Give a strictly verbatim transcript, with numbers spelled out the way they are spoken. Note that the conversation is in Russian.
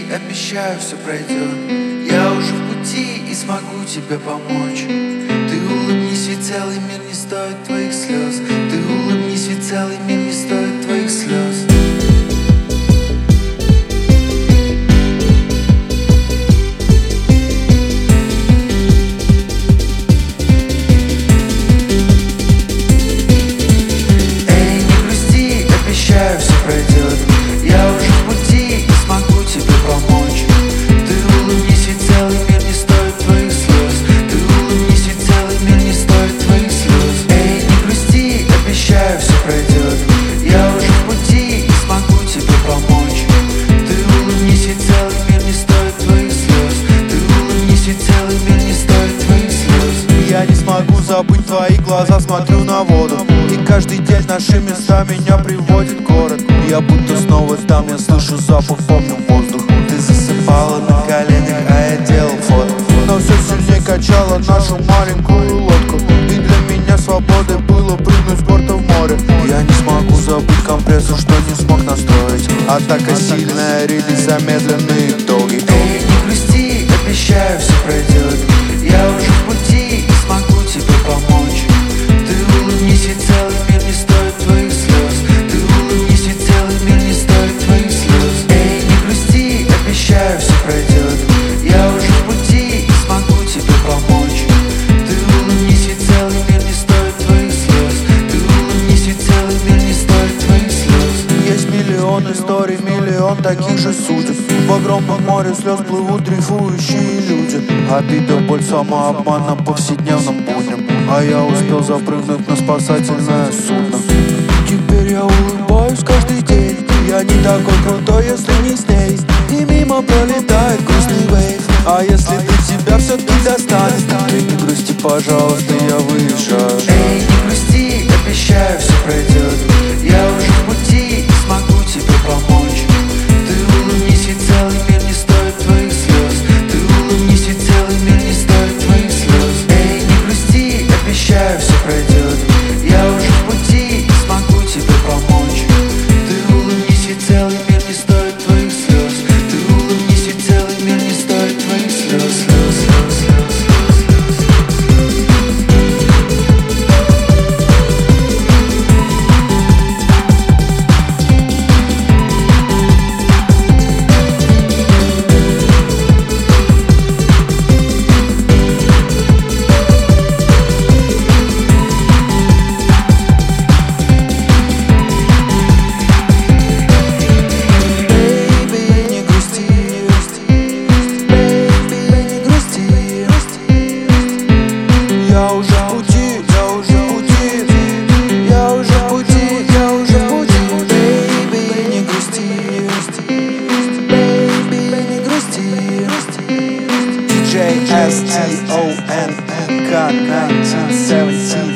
обещаю, все пройдет. Я уже в пути и смогу тебе помочь. Ты улыбнись, ведь целый мир не стоит твоих слез. Ты улыбнись, ведь целый мир не стоит твоих слез. Эй, не грусти, обещаю, все пройдет. Я уже в пути и смогу тебе помочь. Ты улыбнись, ведь целый мир не стоит твоих слез. Ты улыбнись, ведь целый мир не стоит твоих слез. Эй, не грусти, обещаю, все пройдет. Я уже в пути и смогу тебе помочь. Ты улыбнись, ведь целый мир не стоит твоих слез. Ты улыбнись, ведь целый мир не стоит твоих слез. Я не смогу забыть твои глаза, смотрю на воду. И каждый день наши места меня приводит в город. Я будто снова там, я слышу запах, помню воздух. Ты засыпала на коленях, а я делал фото. Но все сильнее качало нашу маленькую лодку. И для меня свободой было прыгнуть с борта в море. Я не смогу забыть компрессор, что не смог настроить. Атака сильная, релиз замедленный, долгий. Эй, не грусти, обещаю, все пройдет. Я уже в пути и смогу тебе помочь. Ты улыбнись, ведь целый мир не стоит твоих слез. Ты улыбнись, ведь целый мир не стоит твоих слез. Эй, не грусти, обещаю, все пройдет. Я уже в пути и смогу тебе помочь. Ты улыбнись, ведь целый мир не стоит твоих слез. Ты улыбнись, ведь целый мир не стоит твоих слез. Есть миллион историй, миллион таких же судеб. В огромном море слез плывут дрейфующие люди. Обида, боль, самообман на повседневном будням. А я успел запрыгнуть на спасательное судно. Теперь я улыбаюсь каждый день. Я не такой крутой, если не с ней. И мимо пролетает грустный вейв. А если до тебя все-таки достанет, ты не грусти, пожалуйста, я выезжаю. Эй, не грусти, обещаю, все пройдет. Я уже в пути и смогу тебе помочь. Ты улыбнись, ведь целый мир не стоит твоих слез. Ты улыбнись, ведь целый мир не стоит твоих слез. Эй, не грусти, обещаю, все пройдет. Я уже в пути и смогу тебе помочь. Ты улыбнись, ведь целый мир не стоит твоих слез. Ты улыбнись, ведь целый мир не стоит твоих слез. Слез, слез, слез. Я уже в пути, я уже в пути. Я уже в пути, я уже в пути. Baby, не грусти, baby, не грусти. ди джей эс ти о эн эн ка девятнадцать семнадцать